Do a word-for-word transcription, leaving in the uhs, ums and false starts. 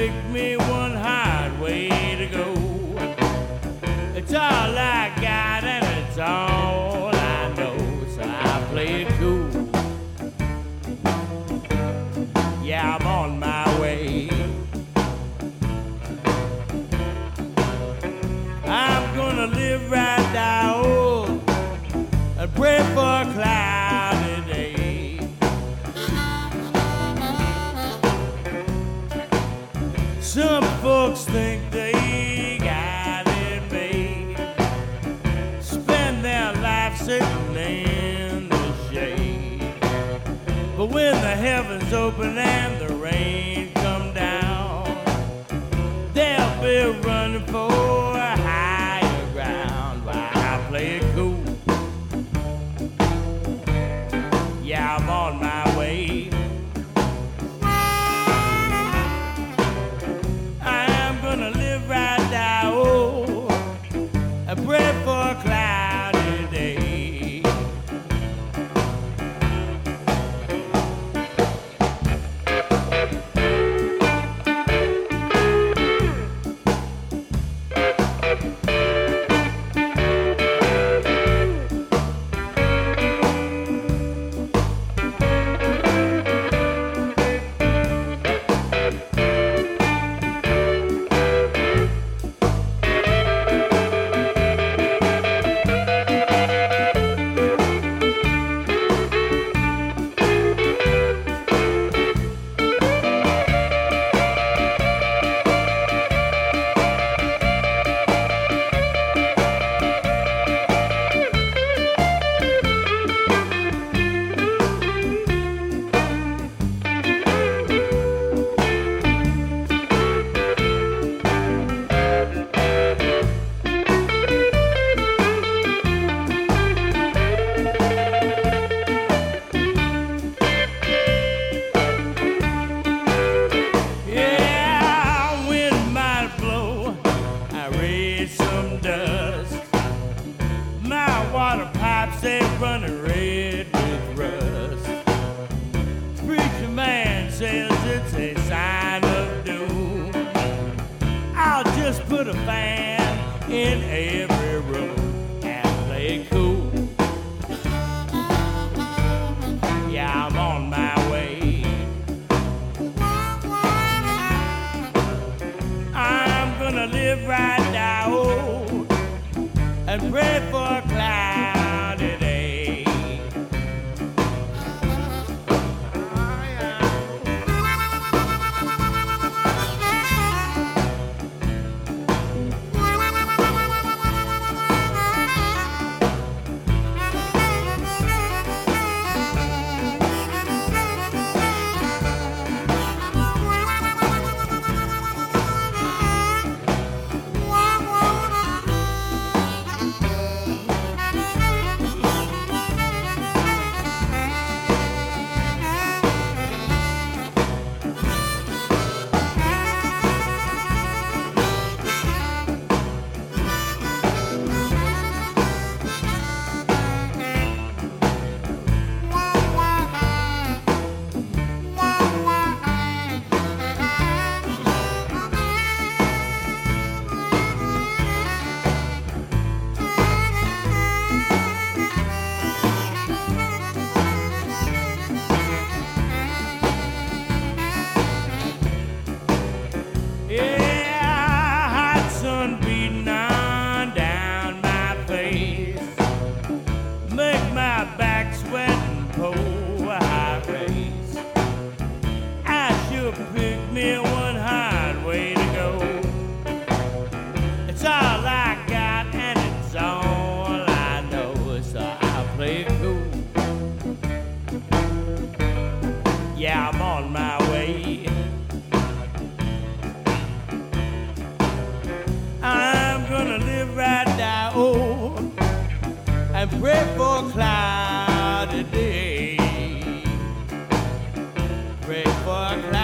picked me one hard way to go. It's all I got and it's all I know, so I play it cool. Yeah, I'm on my way. I'm gonna live right down and pray for a cloudy day. Some folks think they got it made, spend their life sitting in the shade. But when the heavens open and the rain come down, they'll be running for a higher ground while I play it cool. Yeah, I'm on my way. I'm gonna live right now, oh, and pray for a cloudy day. They running red with rust. Preacher man says it's a sign of doom. I'll just put a fan in every room and play it cool. Yeah, I'm on my way. I'm gonna live right now, oh, and pray for a cloud. Pick me one hard way to go. It's all I got and it's all I know, so I'll play it cool. Yeah, I'm on my way. I'm gonna live right now, oh, and pray for a cloudy day. Pray for a cloudy